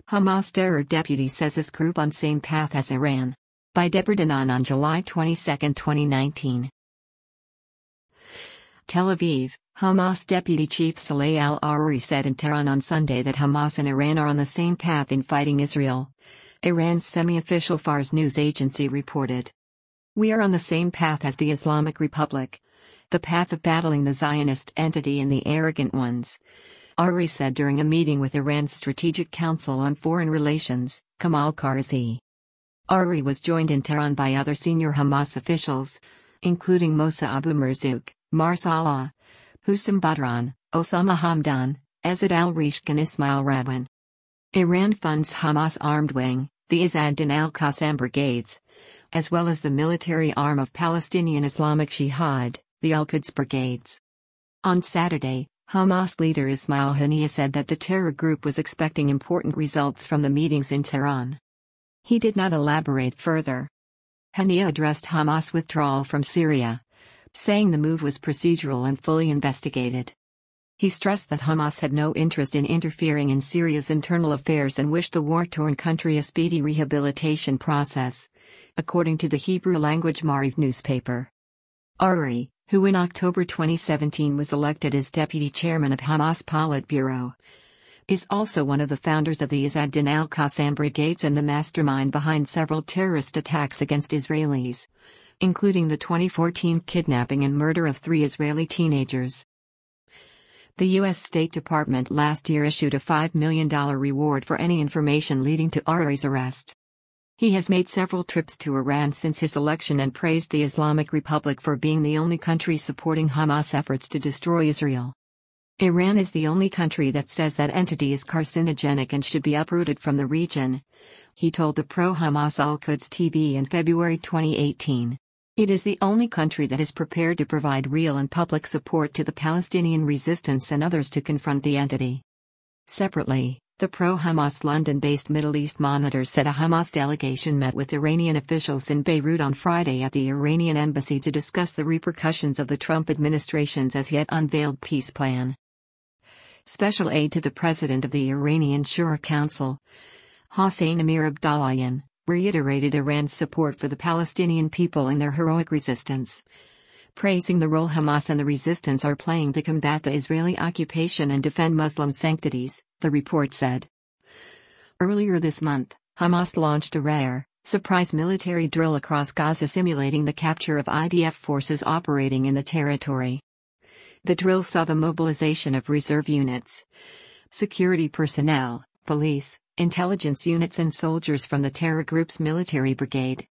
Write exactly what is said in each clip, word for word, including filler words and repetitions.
Hamas terror deputy says his group on same path as Iran. By Deborah Danan on July twenty-second, twenty nineteen. Tel Aviv, Hamas deputy chief Saleh al-Aruri said in Tehran on Sunday that Hamas and Iran are on the same path in fighting Israel. Iran's semi-official Fars news agency reported. "We are on the same path as the Islamic Republic. The path of battling the Zionist entity and the arrogant ones," Aruri said during a meeting with Iran's Strategic Council on Foreign Relations, Kamal Karzi. Aruri was joined in Tehran by other senior Hamas officials, including Mossa Abu Marzouk, Mar Salah, Hussam Badran, Osama Hamdan, Ezad al-Rishq and Ismail Radwan. Iran funds Hamas armed wing, the Izz-ad-Din al-Qassam brigades, as well as the military arm of Palestinian Islamic Jihad, the Al-Quds brigades. On Saturday, Hamas leader Ismail Haniyeh said that the terror group was expecting important results from the meetings in Tehran. He did not elaborate further. Haniyeh addressed Hamas' withdrawal from Syria, saying the move was procedural and fully investigated. He stressed that Hamas had no interest in interfering in Syria's internal affairs and wished the war-torn country a speedy rehabilitation process, according to the Hebrew-language Maariv newspaper. Aruri, who in October twenty seventeen was elected as deputy chairman of Hamas Politburo, is also one of the founders of the Izz-ad-Din al-Qassam brigades and the mastermind behind several terrorist attacks against Israelis, including the twenty fourteen kidnapping and murder of three Israeli teenagers. The U S State Department last year issued a five million dollars reward for any information leading to Aruri's arrest. He has made several trips to Iran since his election and praised the Islamic Republic for being the only country supporting Hamas' efforts to destroy Israel. Iran is the only country that says that entity is carcinogenic and should be uprooted from the region, he told the pro-Hamas Al-Quds T V in February twenty eighteen. It is the only country that is prepared to provide real and public support to the Palestinian resistance and others to confront the entity. Separately, the pro-Hamas London-based Middle East Monitor said a Hamas delegation met with Iranian officials in Beirut on Friday at the Iranian embassy to discuss the repercussions of the Trump administration's as-yet unveiled peace plan. Special aide to the president of the Iranian Shura Council, Hossein Amir Abdullahian, reiterated Iran's support for the Palestinian people in their heroic resistance, praising the role Hamas and the resistance are playing to combat the Israeli occupation and defend Muslim sanctities, the report said. Earlier this month, Hamas launched a rare, surprise military drill across Gaza simulating the capture of I D F forces operating in the territory. The drill saw the mobilization of reserve units, security personnel, police, intelligence units and soldiers from the terror group's military brigade.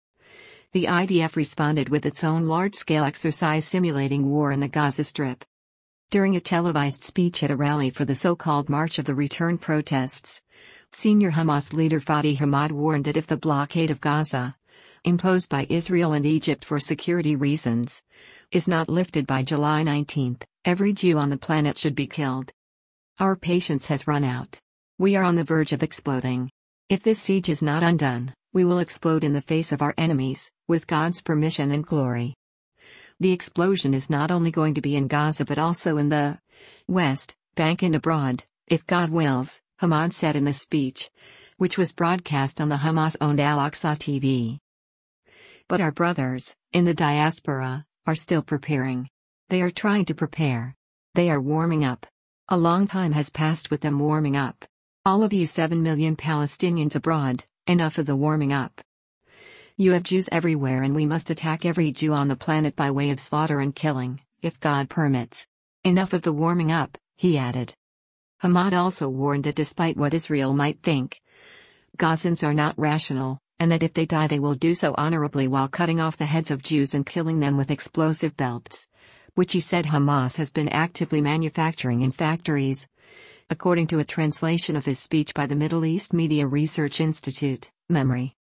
The I D F responded with its own large-scale exercise simulating war in the Gaza Strip. During a televised speech at a rally for the so-called March of the Return protests, senior Hamas leader Fadi Hamad warned that if the blockade of Gaza, imposed by Israel and Egypt for security reasons, is not lifted by July nineteenth, every Jew on the planet should be killed. Our patience has run out. We are on the verge of exploding. If this siege is not undone, we will explode in the face of our enemies, with God's permission and glory. The explosion is not only going to be in Gaza but also in the West Bank and abroad, if God wills, Hamad said in the speech, which was broadcast on the Hamas-owned Al-Aqsa T V. But our brothers, in the diaspora, are still preparing. They are trying to prepare. They are warming up. A long time has passed with them warming up. All of you seven million Palestinians abroad, enough of the warming up. You have Jews everywhere and we must attack every Jew on the planet by way of slaughter and killing, if God permits. Enough of the warming up, he added. Hamad also warned that despite what Israel might think, Gazans are not rational, and that if they die they will do so honorably while cutting off the heads of Jews and killing them with explosive belts, which he said Hamas has been actively manufacturing in factories, according to a translation of his speech by the Middle East Media Research Institute, MEMRI.